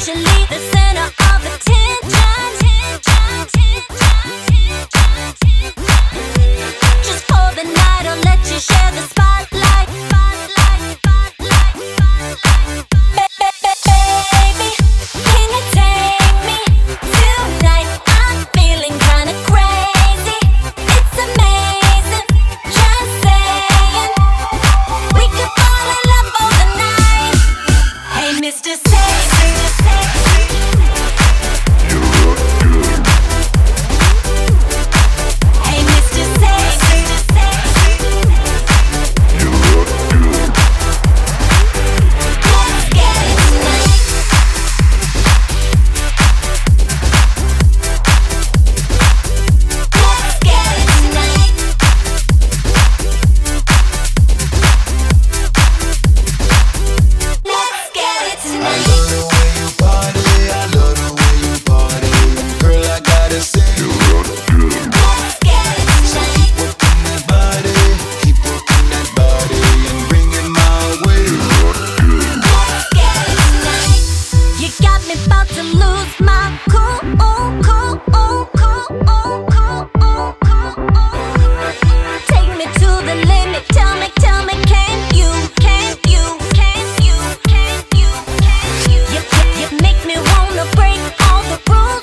usually the center of attention. Just for the night, I'll let you share the spotlight. Baby, can you take me tonight? I'm feeling kinda crazy. It's amazing, just saying. We could fall in love for the night. Hey, Mr. Sexy, hey, Mr. Sexy, let's get it tonight. Let's get it tonight. Let's get it I tonight. love the way you party, I love the way you party. Girl, I gotta say, Let's get it tonight. working that body, keep working that body and bring it my way. Let's get it tonight. You got me about to lose my cool, cool, cool, cool, cool, cool. Take me to the limit. Tell me, can you? You make me wanna break all the rules.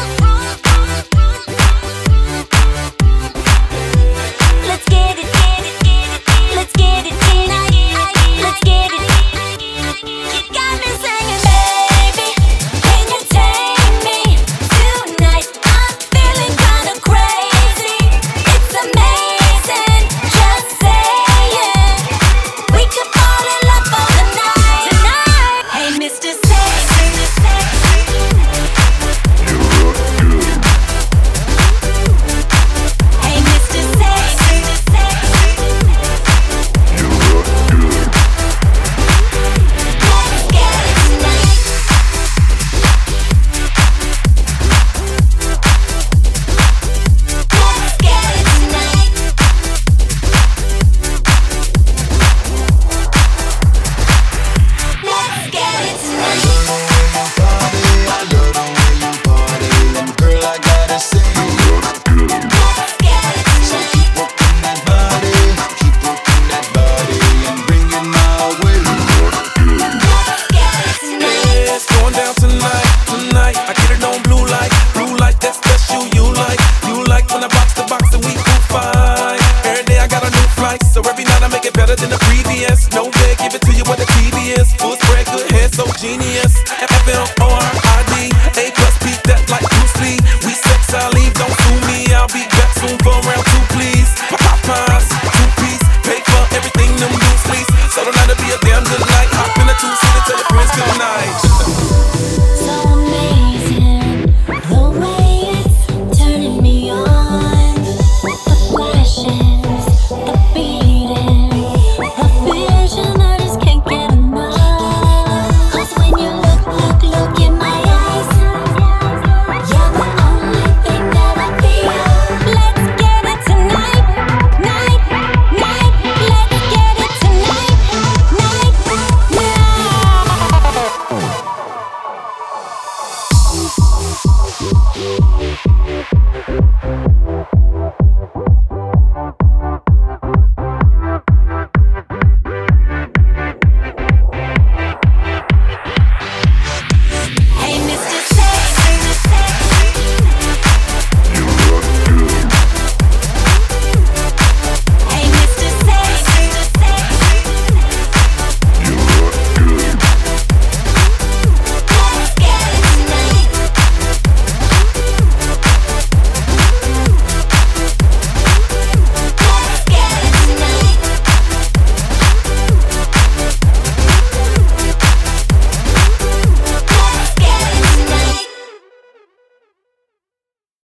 Let's get it, let's get it tonight. Let's get it. You got me singing, baby. Can you take me tonight? I'm feeling kinda crazy. It's amazing, just saying. We could fall in love for the night. Tonight. Hey, Mr. Sexy. Hey, Mr. Sexy. Let's get it tonight. Let's get it tonight. Let's get it tonight. I love the way you party, and girl, I gotta say, Let's get it tonight. working that body, keep working that body and bring it my way. Let's get it tonight. Yeah, it's going down tonight, tonight. I get it on blue light, that's special. You like when I box the box and we do fine. Every day I got a new flight, so every night I make it better than the previous. No bed, give it to you with the TBS. Full spread, good head, so genius. FM